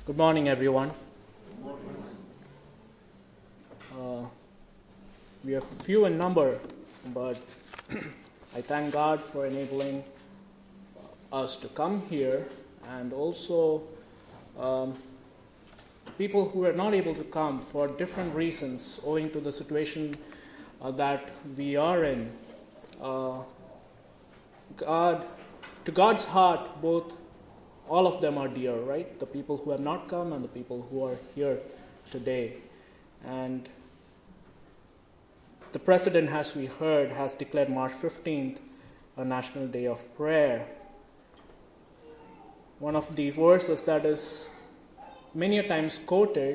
Good morning, everyone. We are few in number, but I thank God for enabling us to come here, and also people who are not able to come for different reasons owing to the situation that we are in. To God's heart, both all of them are dear, right? The people who have not come and the people who are here today. And the President, as we heard, has declared March 15th a National Day of Prayer. One of the verses that is many a times quoted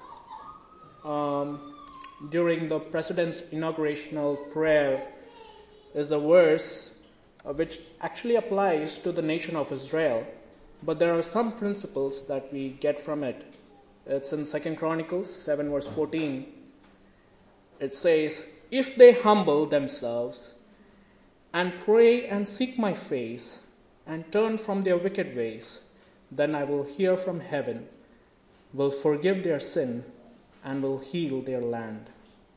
during the President's inaugurational prayer is a verse which actually applies to the nation of Israel. But there are some principles that we get from it. It's in 2 Chronicles 7 verse 14. It says, "If they humble themselves and pray and seek my face and turn from their wicked ways, then I will hear from heaven, will forgive their sin, and will heal their land."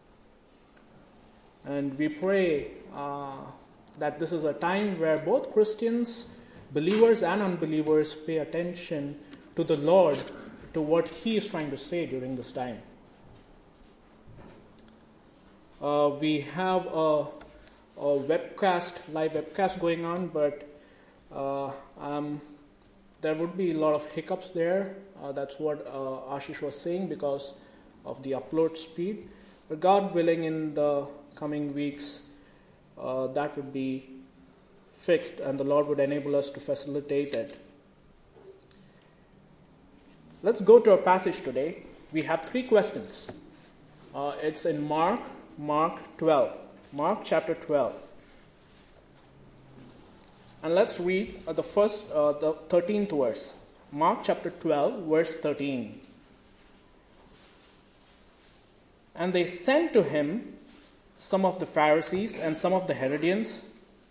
And we pray that this is a time where both Christians, believers and unbelievers, pay attention to the Lord, to what He is trying to say during this time. We have a live webcast going on, but there would be a lot of hiccups there. That's what Ashish was saying because of the upload speed. But God willing, in the coming weeks, that would be fixed and the Lord would enable us to facilitate it. Let's go to our passage today. We have 3 questions. It's in Mark chapter 12. And let's read the 13th verse. Mark chapter 12, verse 13. "And they sent to him some of the Pharisees and some of the Herodians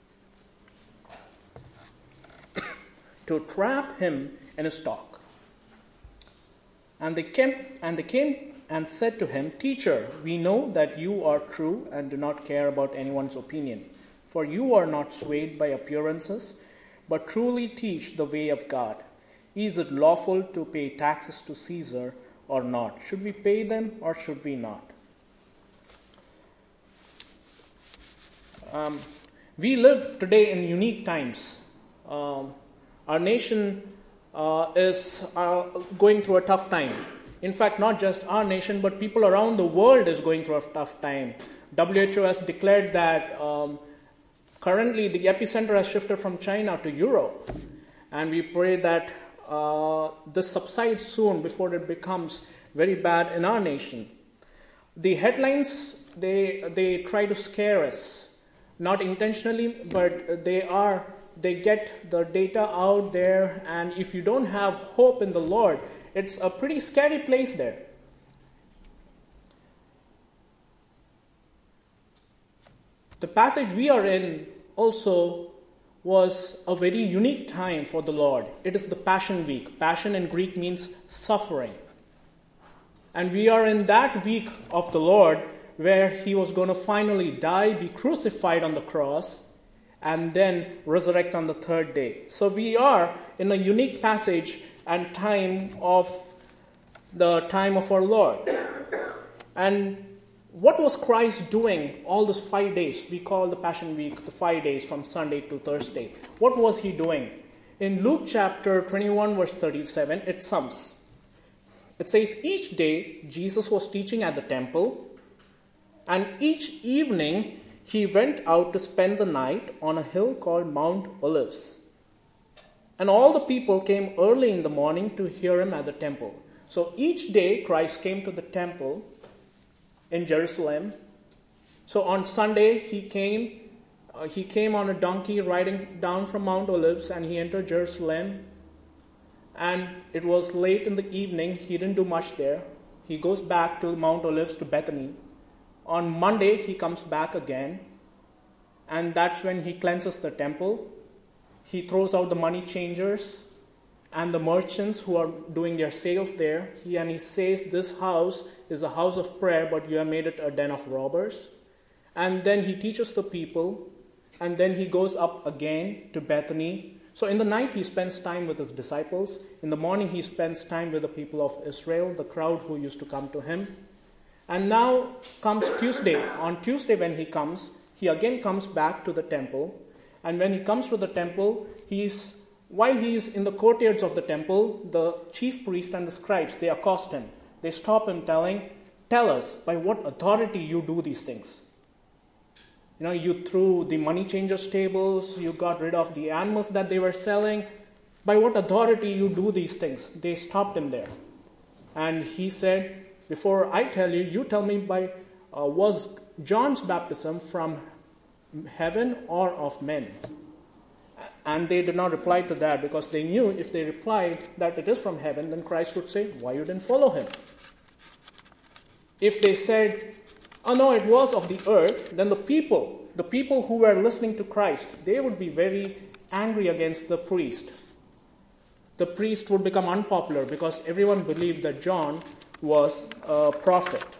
to trap him in his talk. And they came and said to him, 'Teacher, we know that you are true and do not care about anyone's opinion, for you are not swayed by appearances, but truly teach the way of God. Is it lawful to pay taxes to Caesar or not? Should we pay them or should we not?'" We live today in unique times. Our nation is going through a tough time. In fact, not just our nation, but people around the world is going through a tough time. WHO has declared that currently the epicenter has shifted from China to Europe. And we pray that this subsides soon before it becomes very bad in our nation. The headlines, they try to scare us. Not intentionally, but they get the data out there, and if you don't have hope in the Lord, it's a pretty scary place there. The passage we are in also was a very unique time for the Lord. It is the Passion Week. Passion in Greek means suffering. And we are in that week of the Lord where He was going to finally die, be crucified on the cross, and then resurrect on the 3rd day. So we are in a unique passage and time of the time of our Lord. And what was Christ doing all those 5 days? We call the Passion Week the 5 days from Sunday to Thursday. What was He doing? In Luke chapter 21 verse 37, it sums. It says, "Each day Jesus was teaching at the temple, and each evening He went out to spend the night on a hill called Mount Olives. And all the people came early in the morning to hear Him at the temple." So each day Christ came to the temple in Jerusalem. So on Sunday He came on a donkey riding down from Mount Olives, and He entered Jerusalem. And it was late in the evening. He didn't do much there. He goes back to Mount Olives, to Bethany. On Monday, He comes back again, and that's when He cleanses the temple. He throws out the money changers, and the merchants who are doing their sales there. He says, this house is a house of prayer, but you have made it a den of robbers. And then he teaches the people, and then he goes up again to Bethany. So in the night he spends time with his disciples. In the morning he spends time with the people of Israel, the crowd who used to come to him. And now comes Tuesday. On Tuesday when he comes, he again comes back to the temple. And when he comes to the temple, while he is in the courtyards of the temple, the chief priest and the scribes, they accost him. They stop him tell us, by what authority you do these things? You threw the money changers' tables, you got rid of the animals that they were selling. By what authority you do these things? They stopped him there. And he said, before I tell you, you tell me, was John's baptism from heaven or of men? And they did not reply to that, because they knew if they replied that it is from heaven, then Christ would say, why you didn't follow him? If they said, oh no, it was of the earth, then the people who were listening to Christ, they would be very angry against the priest. The priest would become unpopular because everyone believed that John was a prophet.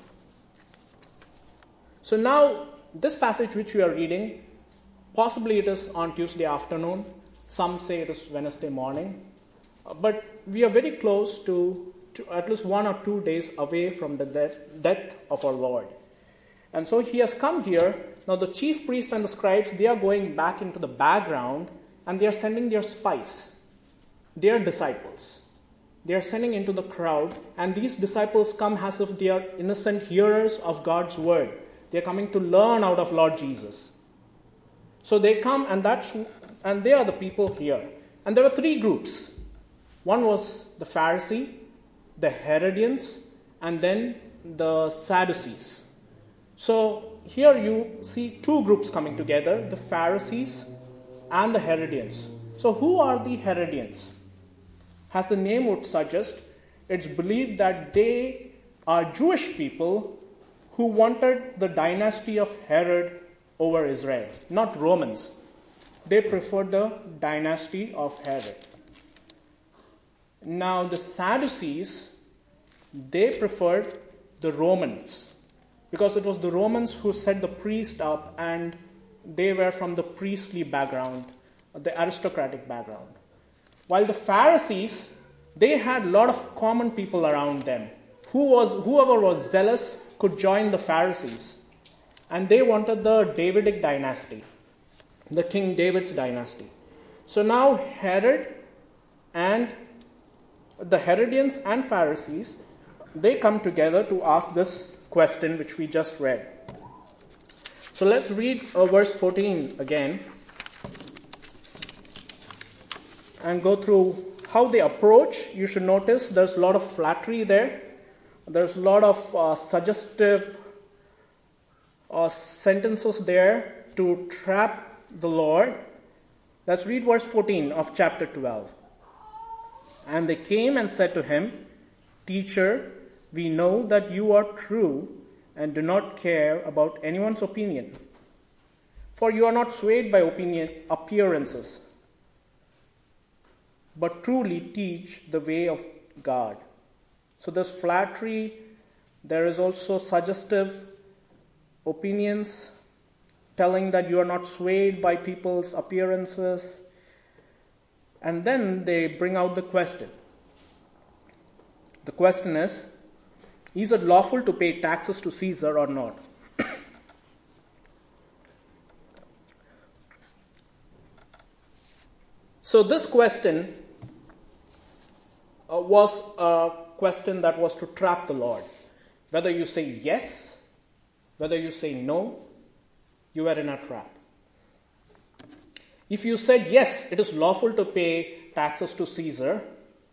So now, this passage which we are reading, possibly it is on Tuesday afternoon. Some say it is Wednesday morning. But we are very close to at least 1 or 2 days away from the death of our Lord. And so he has come here. Now the chief priest and the scribes, they are going back into the background and they are sending their spies, their disciples. They are sending into the crowd, and these disciples come as if they are innocent hearers of God's word. They are coming to learn out of Lord Jesus. So they come, and they are the people here. And there were 3 groups. One was the Pharisee, the Herodians, and then the Sadducees. So here you see 2 groups coming together, the Pharisees and the Herodians. So who are the Herodians? As the name would suggest, it's believed that they are Jewish people who wanted the dynasty of Herod over Israel, not Romans. They preferred the dynasty of Herod. Now the Sadducees, they preferred the Romans, because it was the Romans who set the priest up, and they were from the priestly background, the aristocratic background. While the Pharisees, they had a lot of common people around them. Whoever was zealous could join the Pharisees. And they wanted the Davidic dynasty, the King David's dynasty. So now Herod and the Herodians and Pharisees, they come together to ask this question which we just read. So let's read verse 14 again and go through how they approach. You should notice there's a lot of flattery there. There's a lot of suggestive sentences there to trap the Lord. Let's read verse 14 of chapter 12. And they came and said to him, Teacher, we know that you are true and do not care about anyone's opinion, for you are not swayed by appearances, but truly teach the way of God. So there's flattery, there is also suggestive opinions, telling that you are not swayed by people's appearances. And then they bring out the question. The question is it lawful to pay taxes to Caesar or not? So this question was a question that was to trap the Lord. Whether you say yes, whether you say no, you were in a trap. If you said yes, it is lawful to pay taxes to Caesar,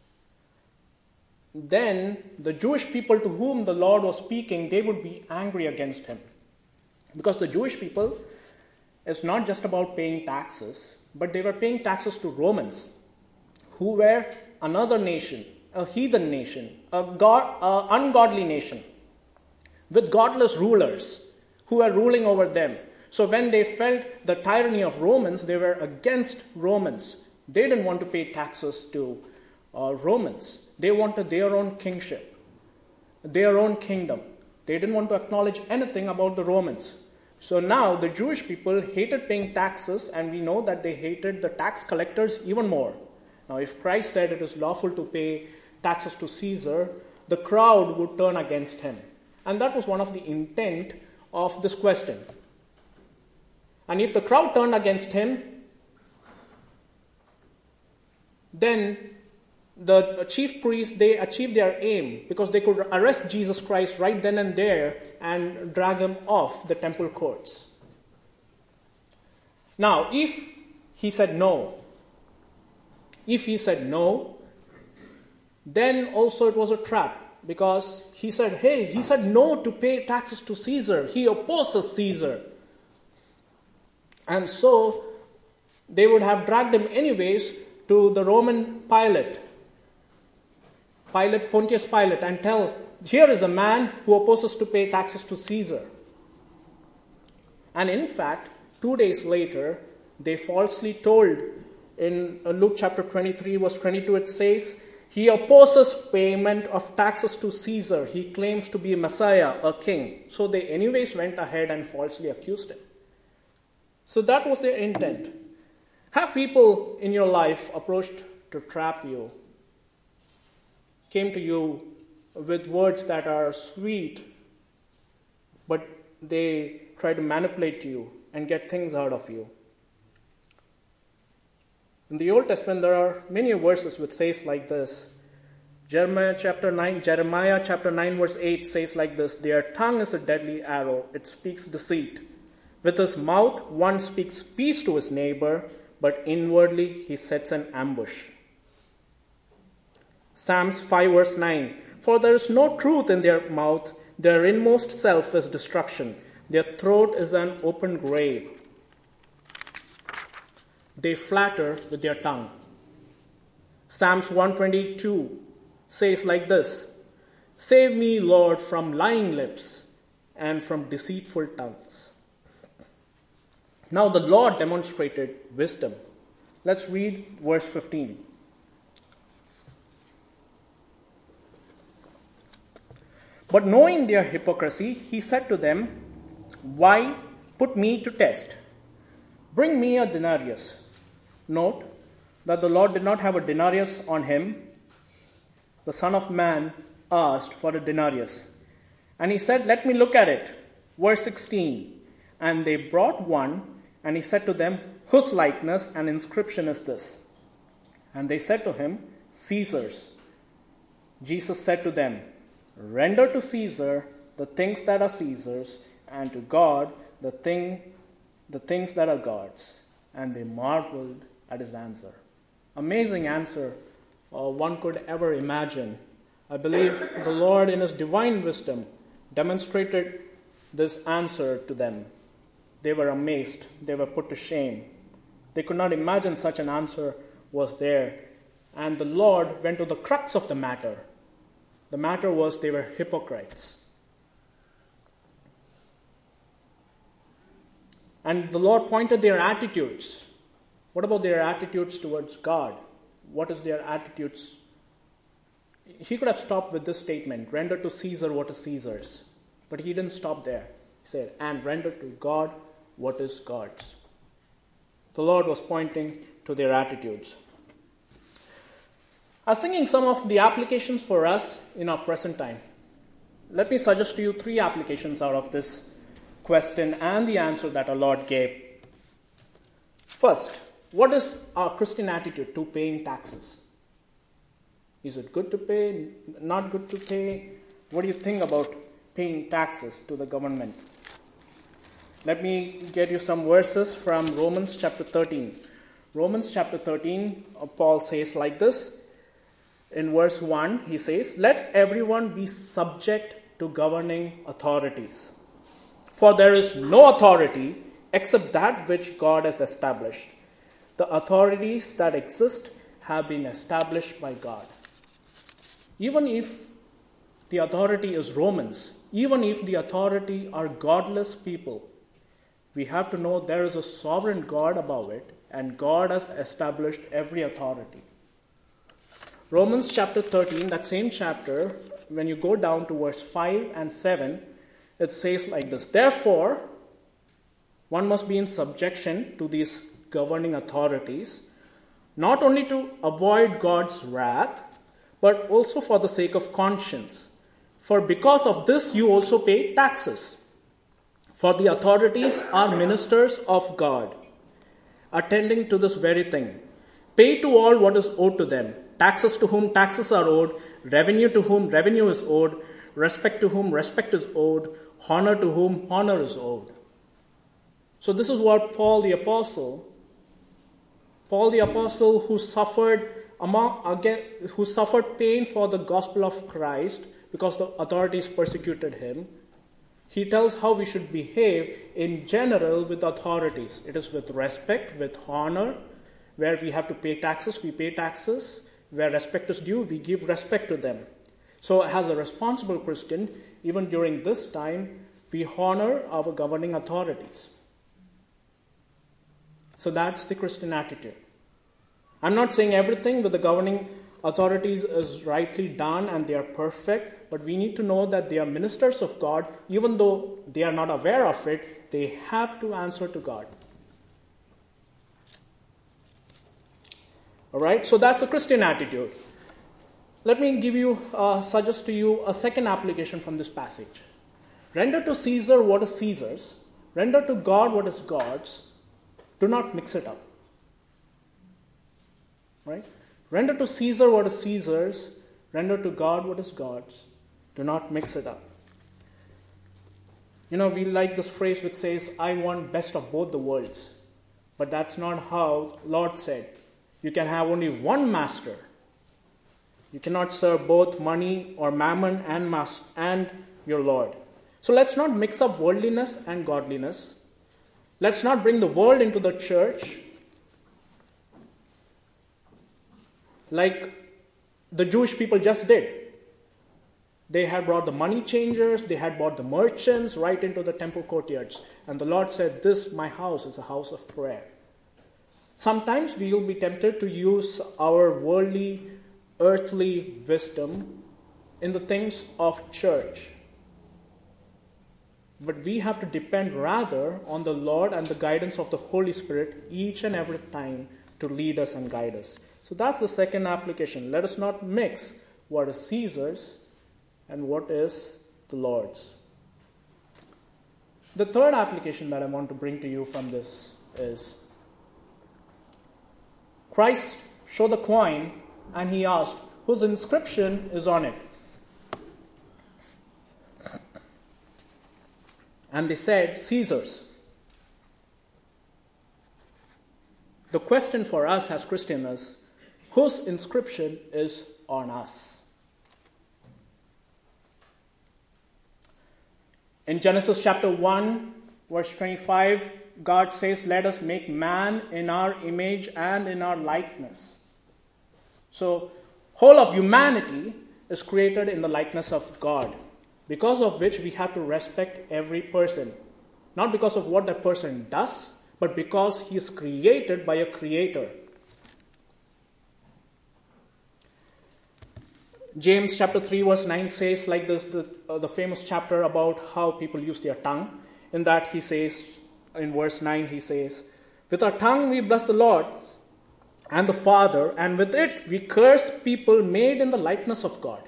then the Jewish people to whom the Lord was speaking, they would be angry against him. Because the Jewish people is not just about paying taxes, but they were paying taxes to Romans, who were another nation, a heathen nation, an ungodly nation, with godless rulers who were ruling over them. So when they felt the tyranny of Romans, they were against Romans. They didn't want to pay taxes to Romans. They wanted their own kingship, their own kingdom. They didn't want to acknowledge anything about the Romans. So now the Jewish people hated paying taxes, and we know that they hated the tax collectors even more. Now, if Christ said it is lawful to pay taxes to Caesar, the crowd would turn against him. And that was one of the intent of this question. And if the crowd turned against him, then the chief priests, they achieved their aim because they could arrest Jesus Christ right then and there and drag him off the temple courts. Now, if he said no, then also it was a trap, because he said no to pay taxes to Caesar. He opposes Caesar. And so they would have dragged him anyways to the Roman Pontius Pilate, and tell, here is a man who opposes to pay taxes to Caesar. And in fact, 2 days later, they falsely told in Luke chapter 23, verse 22, it says, he opposes payment of taxes to Caesar. He claims to be a Messiah, a king. So they anyways went ahead and falsely accused him. So that was their intent. Have people in your life approached to trap you, came to you with words that are sweet, but they try to manipulate you and get things out of you? In the Old Testament, there are many verses which says like this. Jeremiah chapter 9 verse 8 says like this, their tongue is a deadly arrow, it speaks deceit. With his mouth one speaks peace to his neighbor, but inwardly he sets an ambush. Psalms 5 verse 9, for there is no truth in their mouth, their inmost self is destruction, their throat is an open grave. They flatter with their tongue. Psalms 122 says like this, save me, Lord, from lying lips and from deceitful tongues. Now the Lord demonstrated wisdom. Let's read verse 15. But knowing their hypocrisy, he said to them, why put me to test? Bring me a denarius. Note that the Lord did not have a denarius on him. The Son of Man asked for a denarius. And he said, let me look at it. Verse 16. And they brought one, and he said to them, whose likeness and inscription is this? And they said to him, Caesar's. Jesus said to them, render to Caesar the things that are Caesar's, and to God the things that are God's. And they marveled at his answer. Amazing answer one could ever imagine. I believe the Lord in his divine wisdom demonstrated this answer to them. They were amazed. They were put to shame. They could not imagine such an answer was there. And the Lord went to the crux of the matter. The matter was they were hypocrites. And the Lord pointed their attitudes. What about their attitudes towards God? What is their attitudes? He could have stopped with this statement, render to Caesar what is Caesar's. But he didn't stop there. He said, and render to God what is God's. The Lord was pointing to their attitudes. I was thinking some of the applications for us in our present time. Let me suggest to you 3 applications out of this question and the answer that our Lord gave. First, what is our Christian attitude to paying taxes? Is it good to pay? Not good to pay? What do you think about paying taxes to the government? Let me get you some verses from Romans chapter 13. Romans chapter 13, Paul says like this. In verse 1, he says, let everyone be subject to governing authorities. For there is no authority except that which God has established. The authorities that exist have been established by God. Even if the authority is Romans, even if the authority are godless people, we have to know there is a sovereign God above it, and God has established every authority. Romans chapter 13, that same chapter, when you go down to verse 5 and 7, it says like this: Therefore, one must be in subjection to these governing authorities, not only to avoid God's wrath, but also for the sake of conscience. For because of this you also pay taxes. For the authorities are ministers of God, attending to this very thing. Pay to all what is owed to them. Taxes to whom taxes are owed, revenue to whom revenue is owed, respect to whom respect is owed, honor to whom honor is owed. So this is what Paul the Apostle who suffered pain for the gospel of Christ because the authorities persecuted him, he tells how we should behave in general with authorities. It is with respect, with honor. Where we have to pay taxes, we pay taxes. Where respect is due, we give respect to them. So as a responsible Christian, even during this time, we honor our governing authorities. So that's the Christian attitude. I'm not saying everything with the governing authorities is rightly done and they are perfect, but we need to know that they are ministers of God. Even though they are not aware of it, they have to answer to God. All right, so that's the Christian attitude. Let me suggest to you a second application from this passage. Render to Caesar what is Caesar's, render to God what is God's. Do not mix it up. Right? Render to Caesar what is Caesar's, render to God what is God's. Do not mix it up. We like this phrase which says, I want best of both the worlds. But that's not how Lord said. You can have only one master. You cannot serve both money or mammon and your Lord. So let's not mix up worldliness and godliness. Let's not bring the world into the church like the Jewish people just did. They had brought the money changers, they had brought the merchants right into the temple courtyards. And the Lord said, this, my house, is a house of prayer. Sometimes we will be tempted to use our worldly, earthly wisdom in the things of church. But we have to depend rather on the Lord and the guidance of the Holy Spirit each and every time to lead us and guide us. So that's the second application. Let us not mix what is Caesar's and what is the Lord's. The third application that I want to bring to you from this is Christ showed the coin and he asked, whose inscription is on it? And they said, Caesar's. The question for us as Christians is, whose inscription is on us? In Genesis chapter 1, verse 25, God says, let us make man in our image and in our likeness. So, whole of humanity is created in the likeness of God, because of which we have to respect every person. Not because of what that person does, but because he is created by a creator. James chapter 3 verse 9 says like this, the famous chapter about how people use their tongue. In that he says, in verse 9 he says, with our tongue we bless the Lord and the Father, and with it we curse people made in the likeness of God.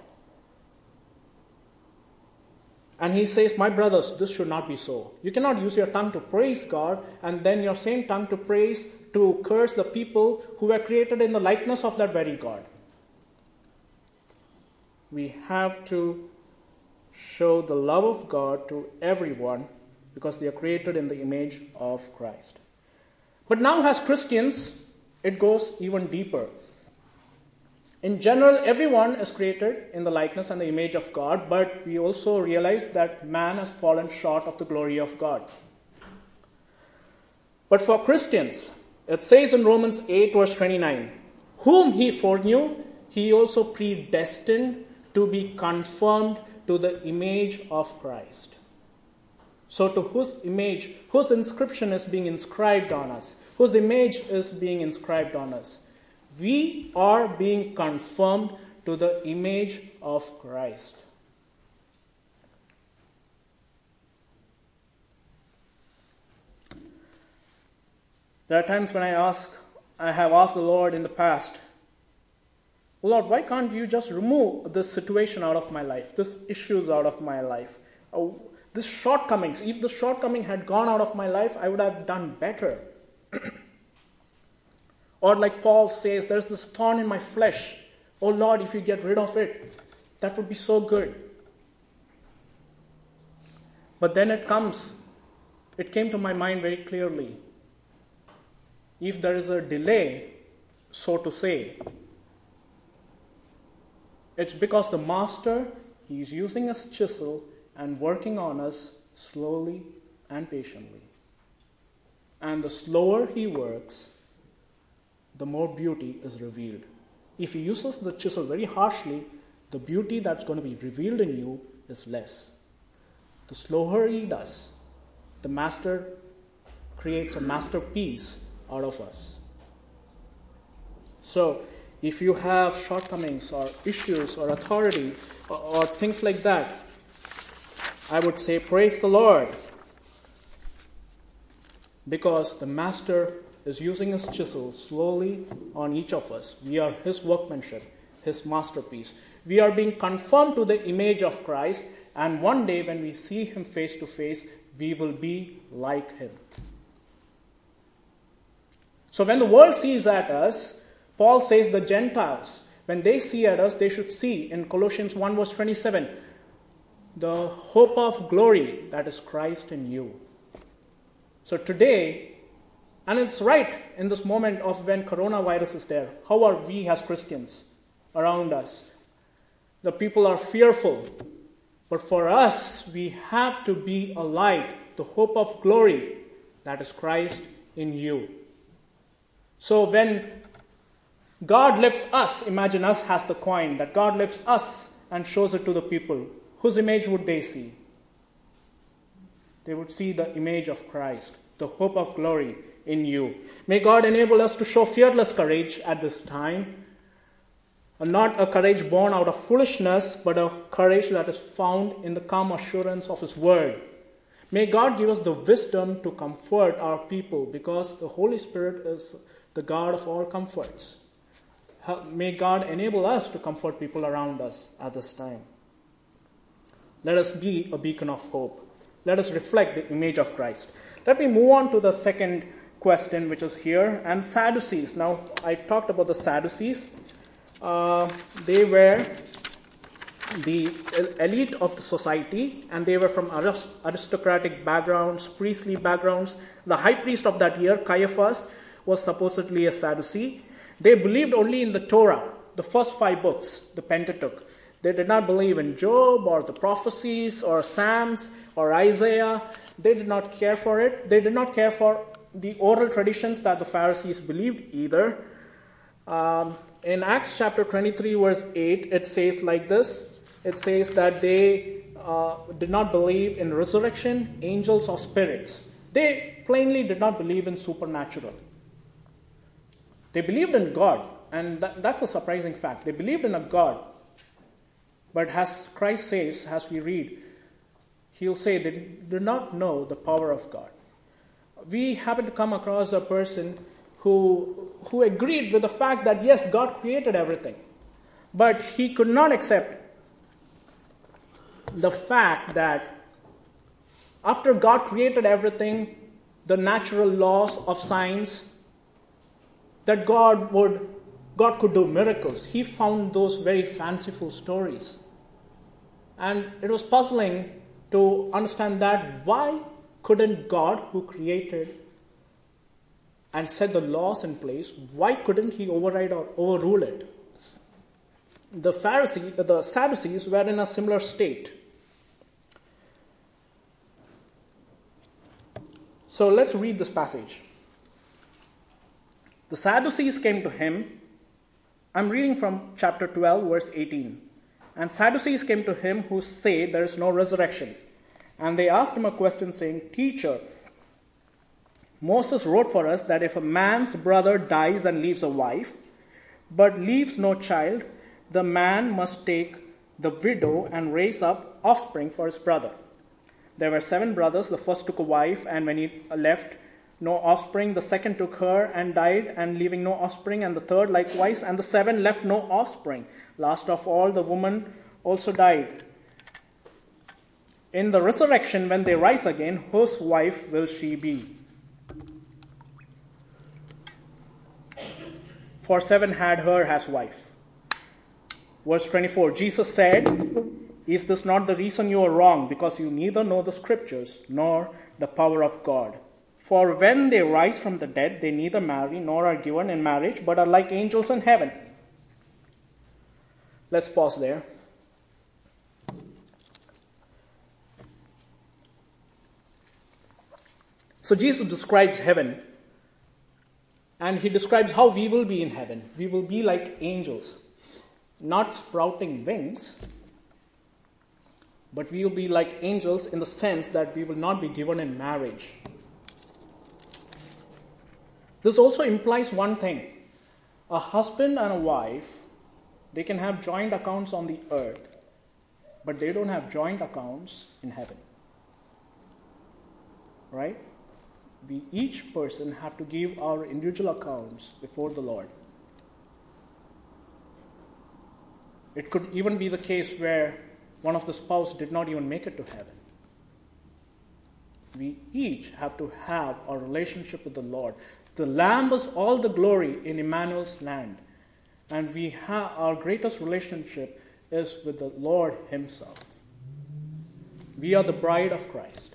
And he says, my brothers, this should not be so. You cannot use your tongue to praise God and then your same tongue to curse the people who were created in the likeness of that very God. We have to show the love of God to everyone because they are created in the image of Christ. But now as Christians, it goes even deeper. In general, everyone is created in the likeness and the image of God, but we also realize that man has fallen short of the glory of God. But for Christians, it says in Romans 8 verse 29, whom he foreknew, he also predestined to be conformed to the image of Christ. So to whose image, whose inscription is being inscribed on us? Whose image is being inscribed on us? We are being conformed to the image of Christ. There are times when I have asked the Lord in the past, Lord, why can't you just remove this situation out of my life, this issues out of my life, this shortcomings? If the shortcoming had gone out of my life, I would have done better. Or like Paul says, there's this thorn in my flesh. Oh Lord, if you get rid of it, that would be so good. But then it came to my mind very clearly. If there is a delay, so to say, it's because the master, he's using his chisel and working on us slowly and patiently. And the slower he works, the more beauty is revealed. If he uses the chisel very harshly, the beauty that's going to be revealed in you is less. The slower he does, the master creates a masterpiece out of us. So, if you have shortcomings or issues or authority or things like that, I would say praise the Lord, because the master is using his chisel slowly on each of us. We are his workmanship, his masterpiece. We are being conformed to the image of Christ, and one day when we see him face to face, we will be like him. So when the world sees at us, Paul says the Gentiles, when they see at us, they should see in Colossians 1 verse 27, the hope of glory that is Christ in you. So today, and it's right in this moment of when coronavirus is there, how are we as Christians around us? The people are fearful. But for us, we have to be a light, the hope of glory that is Christ in you. So when God lifts us, imagine us as the coin, that God lifts us and shows it to the people. Whose image would they see? They would see the image of Christ, the hope of glory in you. May God enable us to show fearless courage at this time. Not a courage born out of foolishness, but a courage that is found in the calm assurance of His Word. May God give us the wisdom to comfort our people, because the Holy Spirit is the God of all comforts. May God enable us to comfort people around us at this time. Let us be a beacon of hope. Let us reflect the image of Christ. Let me move on to the second question, which is here, and Sadducees. Now, I talked about the Sadducees. They were the elite of the society, and they were from aristocratic backgrounds, priestly backgrounds. The high priest of that year, Caiaphas, was supposedly a Sadducee. They believed only in the Torah, the first 5 books, the Pentateuch. They did not believe in Job or the prophecies or Psalms or Isaiah. They did not care for it. They did not care for the oral traditions that the Pharisees believed either. In Acts chapter 23 verse 8, it says like this. It says that they did not believe in resurrection, angels, or spirits. They plainly did not believe in supernatural. They believed in God, and that's a surprising fact. They believed in a God. But as Christ says, as we read, He'll say they do not know the power of God. We happen to come across a person who agreed with the fact that yes, God created everything. But he could not accept the fact that after God created everything, the natural laws of science, that God could do miracles. He found those very fanciful stories. And it was puzzling to understand that why couldn't God, who created and set the laws in place, why couldn't He override or overrule it? The Sadducees were in a similar state. So let's read this passage. The Sadducees came to him. I'm reading from chapter 12, verse 18. And Sadducees came to him who say there is no resurrection. And they asked him a question saying, Teacher, Moses wrote for us that if a man's brother dies and leaves a wife, but leaves no child, the man must take the widow and raise up offspring for his brother. There were 7 brothers. The first took a wife, and when he left no offspring, the second took her and died, and leaving no offspring, and the third likewise, and the 7 left no offspring. Last of all, the woman also died. In the resurrection, when they rise again, whose wife will she be? For 7 had her as wife. Verse 24, Jesus said, "Is this not the reason you are wrong, because you neither know the scriptures nor the power of God? For when they rise from the dead, they neither marry nor are given in marriage, but are like angels in heaven." Let's pause there. So Jesus describes heaven, and he describes how we will be in heaven. We will be like angels, not sprouting wings, but we will be like angels in the sense that we will not be given in marriage. This also implies one thing. A husband and a wife, they can have joint accounts on the earth, but they don't have joint accounts in heaven. Right? We each person have to give our individual accounts before the Lord. It could even be the case where one of the spouse did not even make it to heaven. We each have to have a relationship with the Lord. The Lamb is all the glory in Emmanuel's land. And our greatest relationship is with the Lord himself. We are the bride of Christ.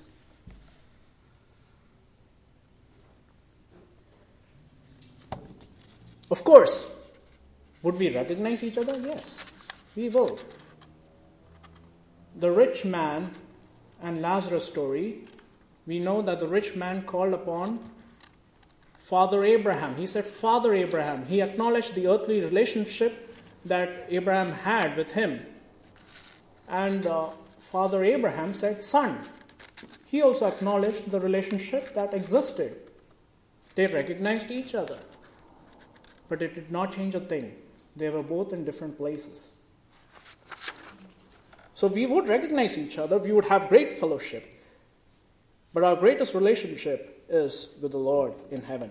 Of course, would we recognize each other? Yes, we will. The rich man and Lazarus story, we know that the rich man called upon Father Abraham. He said, "Father Abraham." He acknowledged the earthly relationship that Abraham had with him. And Father Abraham said, "Son." He also acknowledged the relationship that existed. They recognized each other. But it did not change a thing. They were both in different places. So we would recognize each other. We would have great fellowship. But our greatest relationship is with the Lord in heaven.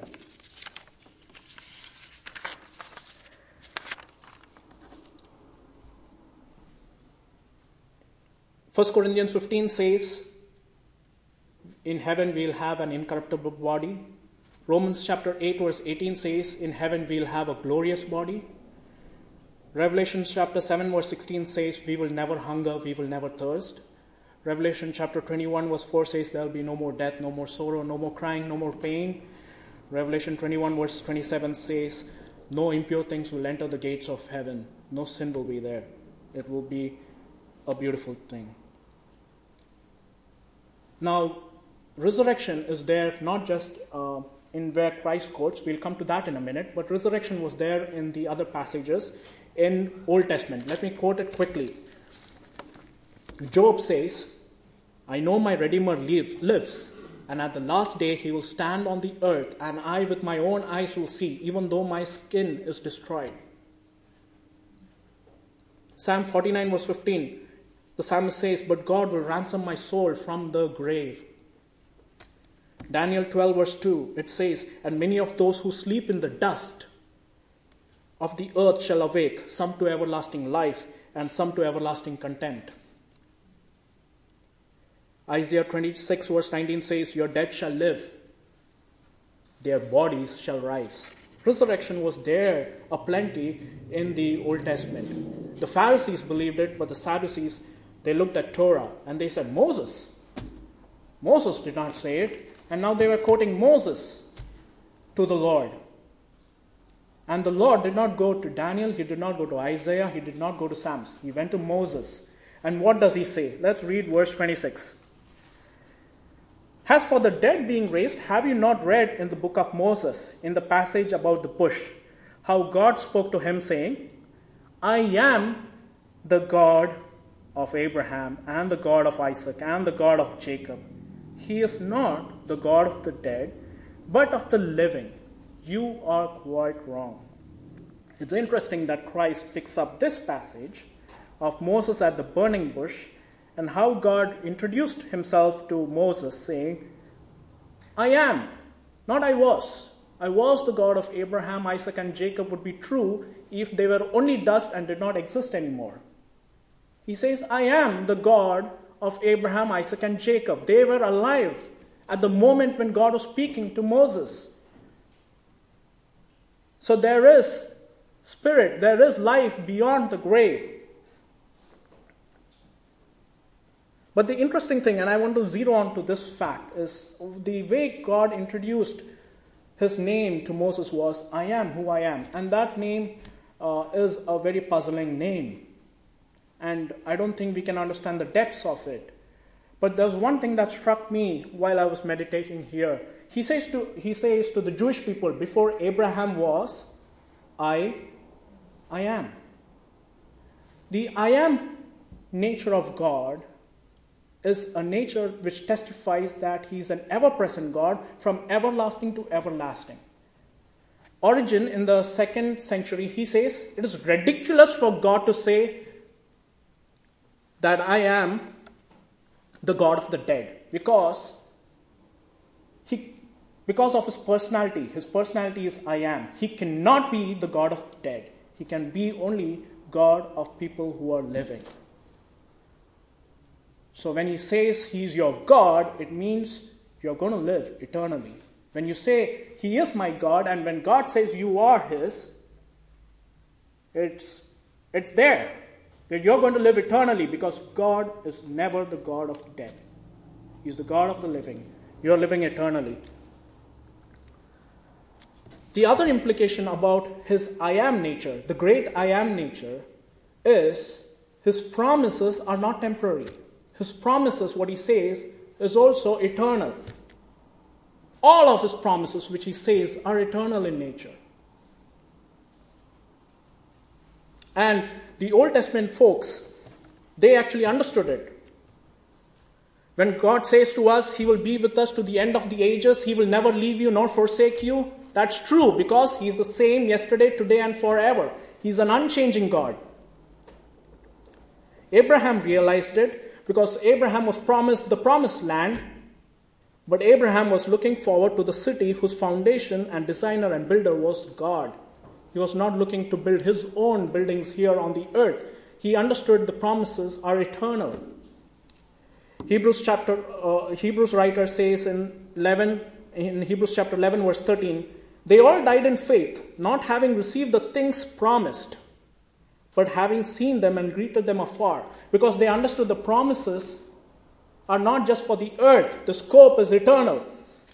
First Corinthians 15 says, in heaven we'll have an incorruptible body. Romans chapter 8 verse 18 says, in heaven we'll have a glorious body. Revelation chapter 7 verse 16 says, we will never hunger, we will never thirst. Revelation chapter 21 verse 4 says, there will be no more death, no more sorrow, no more crying, no more pain. Revelation 21 verse 27 says, no impure things will enter the gates of heaven. No sin will be there. It will be a beautiful thing. Now, resurrection is there not just in where Christ quotes, we'll come to that in a minute, but resurrection was there in the other passages in Old Testament. Let me quote it quickly. Job says, I know my Redeemer lives, and at the last day he will stand on the earth, and I with my own eyes will see, even though my skin is destroyed. Psalm 49 verse 15, the psalmist says, but God will ransom my soul from the grave. Daniel 12 verse 2, it says, and many of those who sleep in the dust of the earth shall awake, some to everlasting life and some to everlasting contempt. Isaiah 26 verse 19 says, your dead shall live, their bodies shall rise. Resurrection was there aplenty in the Old Testament. The Pharisees believed it, but the Sadducees, they looked at Torah and they said, Moses did not say it. And now they were quoting Moses to the Lord. And the Lord did not go to Daniel, he did not go to Isaiah, he did not go to Psalms. He went to Moses. And what does he say? Let's read verse 26. As for the dead being raised, have you not read in the book of Moses, in the passage about the bush, how God spoke to him saying, I am the God of Abraham and the God of Isaac and the God of Jacob. He is not the God of the dead, but of the living. You are quite wrong. It's interesting that Christ picks up this passage of Moses at the burning bush and how God introduced himself to Moses saying, I am, not I was. I was the God of Abraham, Isaac, and Jacob would be true if they were only dust and did not exist anymore. He says, I am the God of Abraham, Isaac, and Jacob. They were alive at the moment when God was speaking to Moses. So there is spirit, there is life beyond the grave. But the interesting thing, and I want to zero on to this fact, is the way God introduced his name to Moses was, I am who I am. And that name is a very puzzling name. And I don't think we can understand the depths of it. But there's one thing that struck me while I was meditating here. He says to the Jewish people, before Abraham was, I am. The I am nature of God is a nature which testifies that he is an ever-present God from everlasting to everlasting. Origen, in the 2nd century, he says, it is ridiculous for God to say that I am the God of the dead, because of his personality. His personality is I am. He cannot be the God of the dead. He can be only God of people who are living. So when he says he is your God, it means you're going to live eternally. When you say he is my God, and when God says you are his, it's there. That you're going to live eternally, because God is never the God of the dead. He's the God of the living. You're living eternally. The other implication about his I am nature, the great I am nature, is his promises are not temporary. His promises, what he says, is also eternal. All of his promises, which he says, are eternal in nature. And the Old Testament folks, they actually understood it. When God says to us, he will be with us to the end of the ages, he will never leave you nor forsake you, that's true, because he is the same yesterday, today, and forever. He's an unchanging God. Abraham realized it, because Abraham was promised the promised land, but Abraham was looking forward to the city whose foundation and designer and builder was God. He was not looking to build his own buildings here on the earth. He understood the promises are eternal. Hebrews writer says in Hebrews chapter 11 verse 13, they all died in faith, not having received the things promised, but having seen them and greeted them afar, because they understood the promises are not just for the earth. The scope is eternal.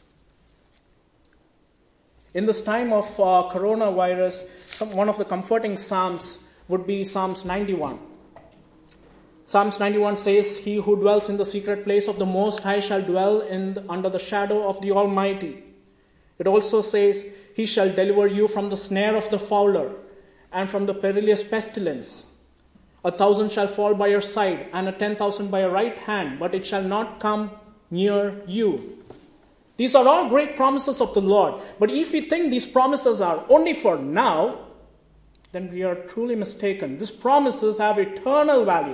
In this time of coronavirus, one of the comforting psalms would be Psalms 91. Psalms 91 says, he who dwells in the secret place of the Most High shall dwell under the shadow of the Almighty. It also says, he shall deliver you from the snare of the fowler and from the perilous pestilence. 1,000 shall fall by your side, and 10,000 by your right hand, but it shall not come near you. These are all great promises of the Lord. But if we think these promises are only for now, then we are truly mistaken. These promises have eternal value.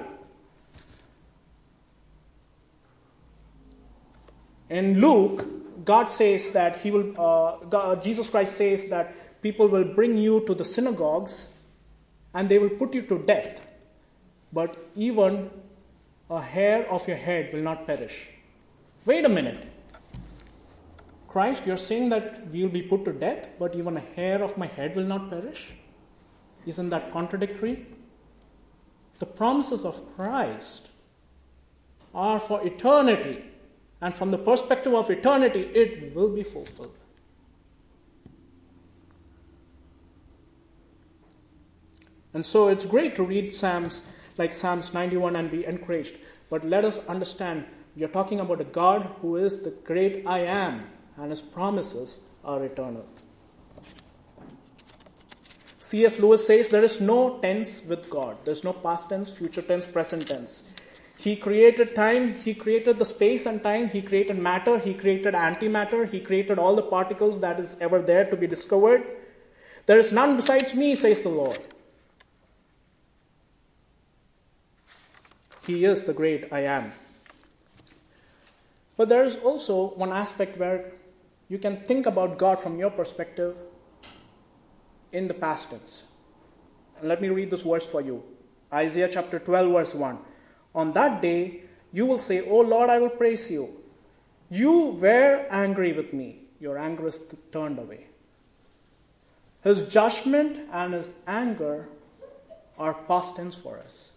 In Luke, God says that Jesus Christ says that people will bring you to the synagogues and they will put you to death. But even a hair of your head will not perish. Wait a minute. Christ, you're saying that we will be put to death, but even a hair of my head will not perish? Isn't that contradictory? The promises of Christ are for eternity. And from the perspective of eternity, it will be fulfilled. And so it's great to read Psalms like Psalms 91 and be encouraged. But let us understand, we are talking about a God who is the great I am, and his promises are eternal. C.S. Lewis says there is no tense with God. There is no past tense, future tense, present tense. He created time, he created the space and time, he created matter, he created antimatter, he created all the particles that is ever there to be discovered. There is none besides me, says the Lord. He is the great I am. But there is also one aspect where you can think about God from your perspective in the past tense. And let me read this verse for you. Isaiah chapter 12, verse 1. On that day, you will say, O Lord, I will praise you. You were angry with me. Your anger is turned away. His judgment and his anger are past tense for us.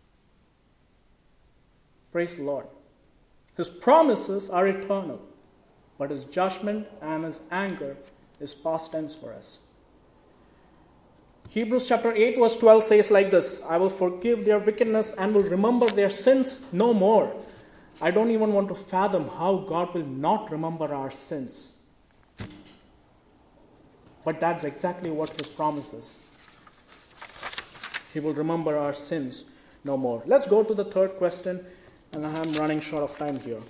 Praise the Lord. His promises are eternal, but his judgment and his anger is past tense for us. Hebrews chapter 8 verse 12 says like this, I will forgive their wickedness and will remember their sins no more. I don't even want to fathom how God will not remember our sins. But that's exactly what his promise is. He will remember our sins no more. Let's go to the third question, and I'm running short of time here.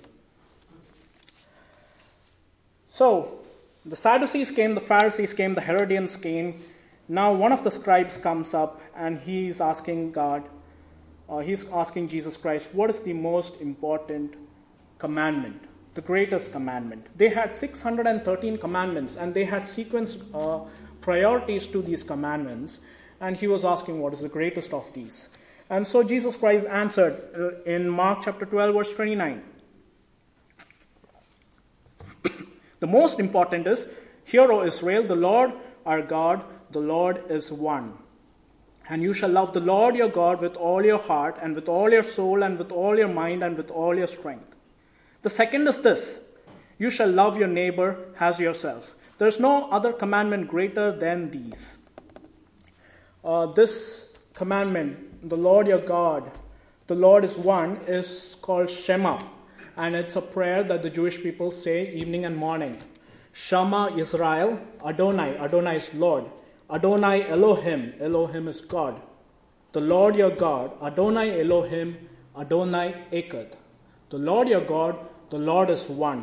So, the Sadducees came, the Pharisees came, the Herodians came. Now one of the scribes comes up and he's asking Jesus Christ, what is the most important commandment, the greatest commandment? They had 613 commandments and they had sequenced priorities to these commandments. And he was asking what is the greatest of these. And so Jesus Christ answered in Mark chapter 12 verse 29. The most important is, Hear, O Israel, the Lord our God, the Lord is one. And you shall love the Lord your God with all your heart and with all your soul and with all your mind and with all your strength. The second is this, you shall love your neighbor as yourself. There is no other commandment greater than these. This commandment, the Lord your God, the Lord is one, is called Shema. And it's a prayer that the Jewish people say evening and morning. Shema Israel, Adonai, Adonai is Lord. Adonai Elohim, Elohim is God. The Lord your God, Adonai Elohim, Adonai Echad. The Lord your God, the Lord is one.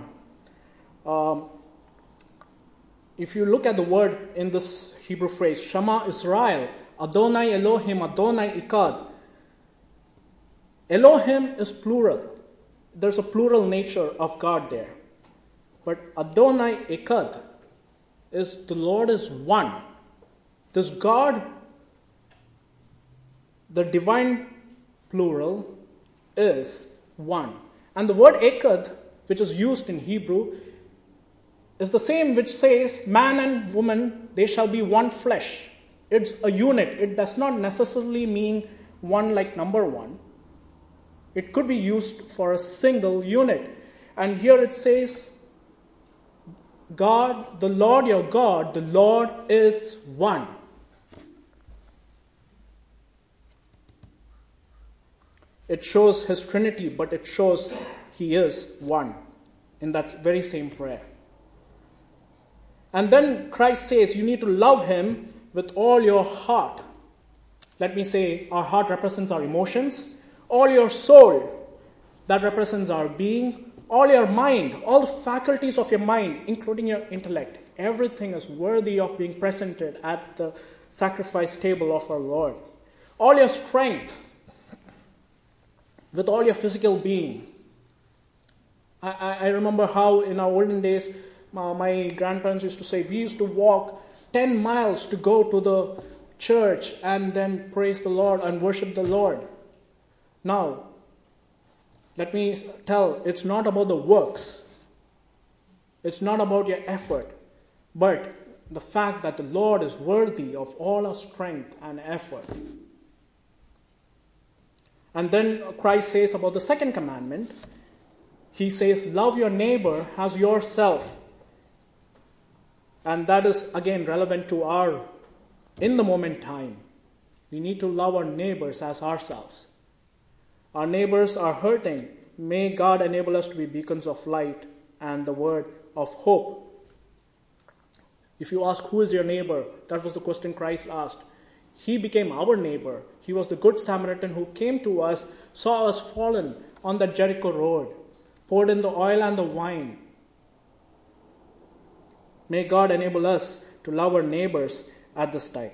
If you look at the word in this Hebrew phrase, Shema Israel, Adonai Elohim, Adonai Echad. Elohim is plural. There's a plural nature of God there. But Adonai Echad is the Lord is one. This God, the divine plural, is one. And the word Echad, which is used in Hebrew, is the same which says, man and woman, they shall be one flesh. It's a unit. It does not necessarily mean one like number one. It could be used for a single unit. And here it says, God, the Lord your God, the Lord is one. It shows his Trinity, but it shows he is one in that very same prayer. And then Christ says you need to love him with all your heart. Let me say, our heart represents our emotions. All your soul, that represents our being. All your mind, all the faculties of your mind, including your intellect, everything is worthy of being presented at the sacrifice table of our Lord. All your strength, with all your physical being. I remember how in our olden days, my grandparents used to say, we used to walk 10 miles to go to the church and then praise the Lord and worship the Lord. Now, let me tell, it's not about the works. It's not about your effort. But the fact that the Lord is worthy of all our strength and effort. And then Christ says about the second commandment, he says, love your neighbor as yourself. And that is again relevant to our in the moment time. We need to love our neighbors as ourselves. Our neighbors are hurting. May God enable us to be beacons of light and the word of hope. If you ask who is your neighbor, that was the question Christ asked. He became our neighbor. He was the good Samaritan who came to us, saw us fallen on the Jericho road, poured in the oil and the wine. May God enable us to love our neighbors at this time.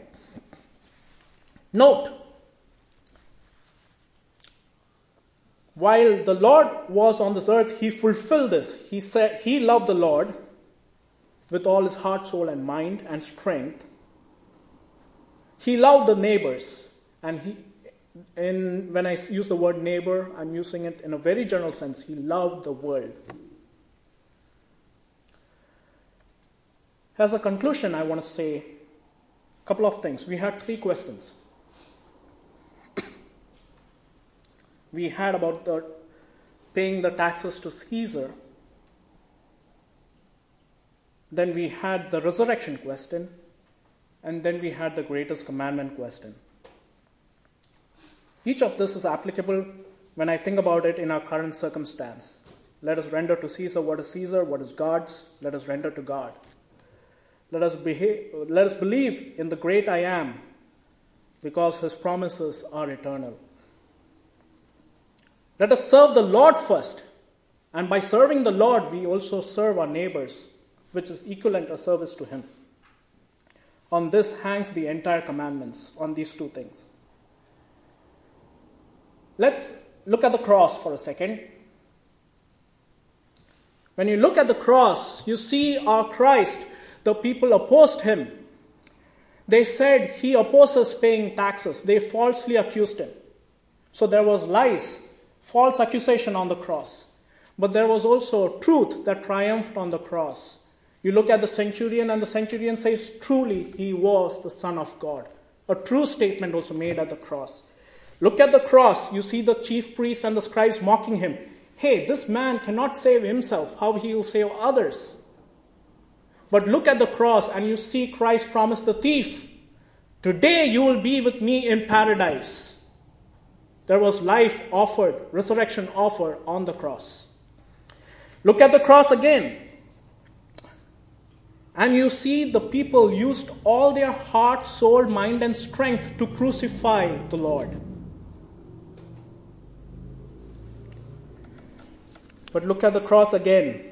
Note, while the Lord was on this earth, he fulfilled this. He said he loved the Lord with all his heart, soul, and mind and strength. He loved the neighbors. And when I use the word neighbor, I'm using it in a very general sense. He loved the world. As a conclusion, I want to say a couple of things. We had 3 questions. We had about paying the taxes to Caesar. Then we had the resurrection question. And then we had the greatest commandment question. Each of this is applicable when I think about it in our current circumstance. Let us render to Caesar what is Caesar, what is God's. Let us render to God. Let us believe in the great I am, because his promises are eternal. Let us serve the Lord first, and by serving the Lord, we also serve our neighbors, which is equivalent a service to him. On this hangs the entire commandments, on these 2 things. Let's look at the cross for a second. When you look at the cross, you see our Christ. The people opposed him. They said he opposes paying taxes. They falsely accused him. So there was lies, false accusation on the cross. But there was also truth that triumphed on the cross. You look at the centurion, and the centurion says, truly, he was the Son of God. A true statement also made at the cross. Look at the cross. You see the chief priests and the scribes mocking him. Hey, this man cannot save himself. How he will save others? But look at the cross, and you see Christ promise the thief, today you will be with me in paradise. There was life offered, resurrection offered on the cross. Look at the cross again. And you see the people used all their heart, soul, mind, and strength to crucify the Lord. But look at the cross again.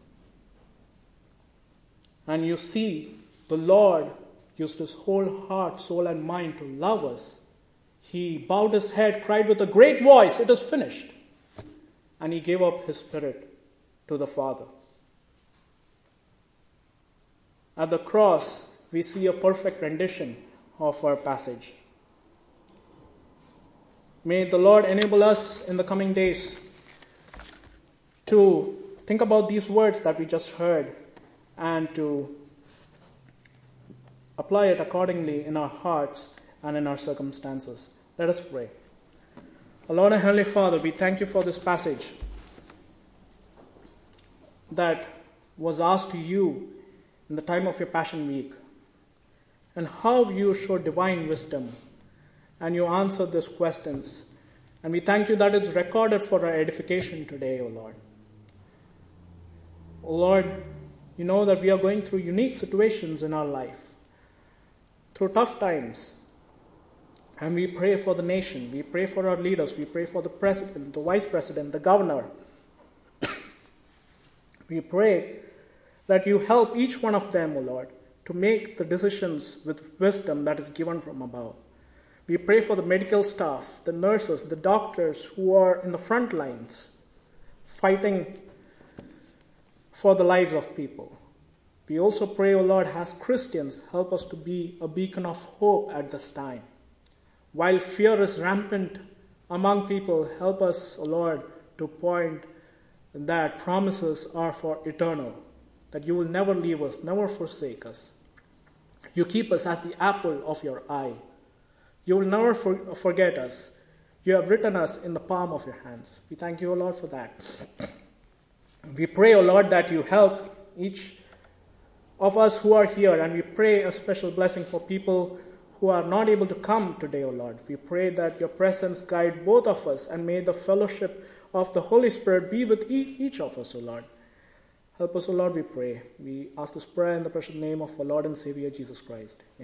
And you see the Lord used his whole heart, soul, and mind to love us. He bowed his head, cried with a great voice, it is finished. And he gave up his spirit to the Father. At the cross, we see a perfect rendition of our passage. May the Lord enable us in the coming days to think about these words that we just heard and to apply it accordingly in our hearts and in our circumstances. Let us pray. Our Lord and Heavenly Father, we thank you for this passage that was asked to you in the time of your Passion Week, and how you showed divine wisdom and you answered these questions. And we thank you that it's recorded for our edification today, O Lord. O Lord, you know that we are going through unique situations in our life, through tough times. And we pray for the nation. We pray for our leaders. We pray for the president, the vice president, the governor. We pray that you help each one of them, O Lord, to make the decisions with wisdom that is given from above. We pray for the medical staff, the nurses, the doctors who are in the front lines, fighting for the lives of people. We also pray, O Lord, as Christians, help us to be a beacon of hope at this time. While fear is rampant among people, help us, O Lord, to point that promises are for eternal, that you will never leave us, never forsake us. You keep us as the apple of your eye. You will never forget us. You have written us in the palm of your hands. We thank you, O Lord, for that. We pray, O Lord, that you help each of us who are here, and we pray a special blessing for people who are not able to come today, O Lord. We pray that your presence guide both of us, and may the fellowship of the Holy Spirit be with each of us, O Lord. Help us, O Lord, we pray. We ask this prayer in the precious name of our Lord and Savior, Jesus Christ. Amen.